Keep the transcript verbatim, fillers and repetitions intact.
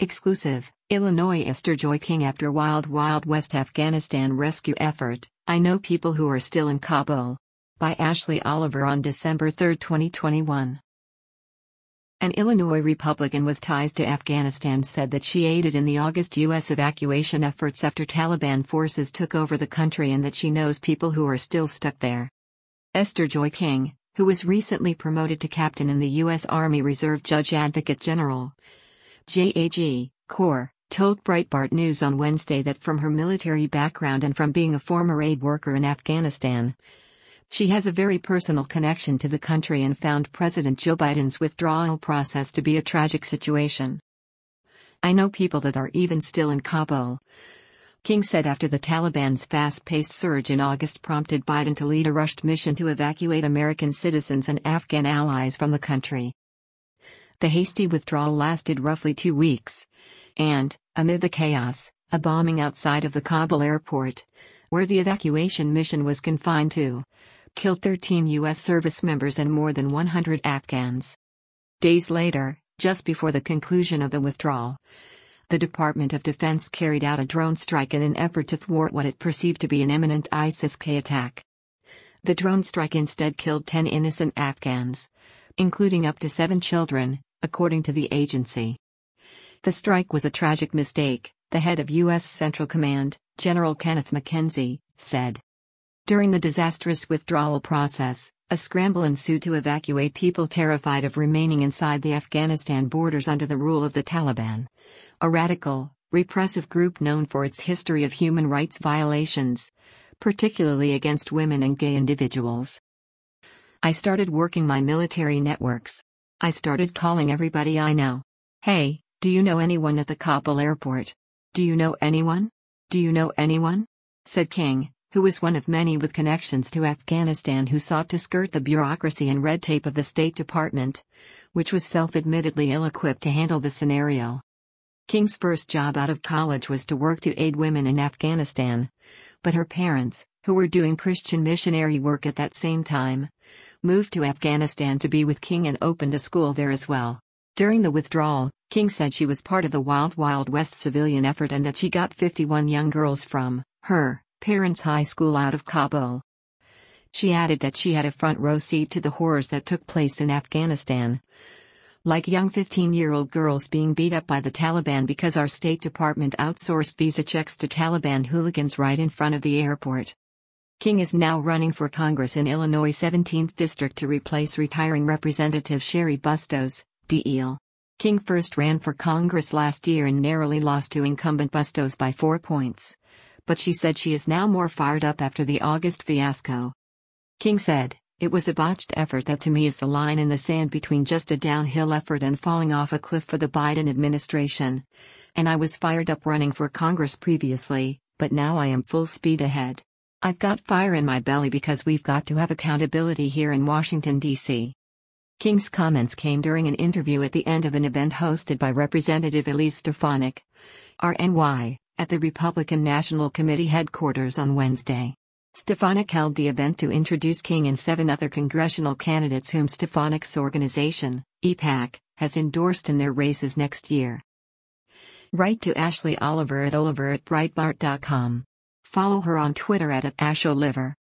Exclusive, Illinois Esther Joy King after Wild Wild West Afghanistan rescue effort, I know people who are still in Kabul. By Ashley Oliver on December third, twenty twenty-one. An Illinois Republican with ties to Afghanistan said that she aided in the August U S evacuation efforts after Taliban forces took over the country and that she knows people who are still stuck there. Esther Joy King, who was recently promoted to captain in the U S Army Reserve Judge Advocate General J A G Corps, told Breitbart News on Wednesday that from her military background and from being a former aid worker in Afghanistan, she has a very personal connection to the country and found President Joe Biden's withdrawal process to be a tragic situation. I know people that are even still in Kabul, King said after the Taliban's fast-paced surge in August prompted Biden to lead a rushed mission to evacuate American citizens and Afghan allies from the country. The hasty withdrawal lasted roughly two weeks. And, amid the chaos, a bombing outside of the Kabul airport, where the evacuation mission was confined to, killed thirteen U S service members and more than one hundred Afghans. Days later, just before the conclusion of the withdrawal, the Department of Defense carried out a drone strike in an effort to thwart what it perceived to be an imminent ISIS-K attack. The drone strike instead killed ten innocent Afghans, including up to seven children, according to the agency. The strike was a tragic mistake, the head of U S Central Command, General Kenneth McKenzie, said. During the disastrous withdrawal process, a scramble ensued to evacuate people terrified of remaining inside the Afghanistan borders under the rule of the Taliban, a radical, repressive group known for its history of human rights violations, particularly against women and gay individuals. I started working my military networks. I started calling everybody I know. Hey, do you know anyone at the Kabul airport? Do you know anyone? Do you know anyone? Said King, who was one of many with connections to Afghanistan who sought to skirt the bureaucracy and red tape of the State Department, which was self-admittedly ill-equipped to handle the scenario. King's first job out of college was to work to aid women in Afghanistan, but her parents, who were doing Christian missionary work at that same time, moved to Afghanistan to be with King and opened a school there as well. During the withdrawal, King said she was part of the Wild Wild West civilian effort and that she got fifty-one young girls from her parents' high school out of Kabul. She added that she had a front row seat to the horrors that took place in Afghanistan, like young fifteen-year-old girls being beat up by the Taliban because our State Department outsourced visa checks to Taliban hooligans right in front of the airport. King is now running for Congress in Illinois' seventeenth District to replace retiring Representative Cheri Bustos, D L. King first ran for Congress last year and narrowly lost to incumbent Bustos by four points. But she said she is now more fired up after the August fiasco. King said, "It was a botched effort that to me is the line in the sand between just a downhill effort and falling off a cliff for the Biden administration. And I was fired up running for Congress previously, but now I am full speed ahead. I've got fire in my belly because we've got to have accountability here in Washington, D C" King's comments came during an interview at the end of an event hosted by Representative Elise Stefanik, R N Y, at the Republican National Committee headquarters on Wednesday. Stefanik held the event to introduce King and seven other congressional candidates whom Stefanik's organization, E PAC, has endorsed in their races next year. Write to Ashley Oliver at oliver at breitbart dot com. Follow her on Twitter at, at asholiver.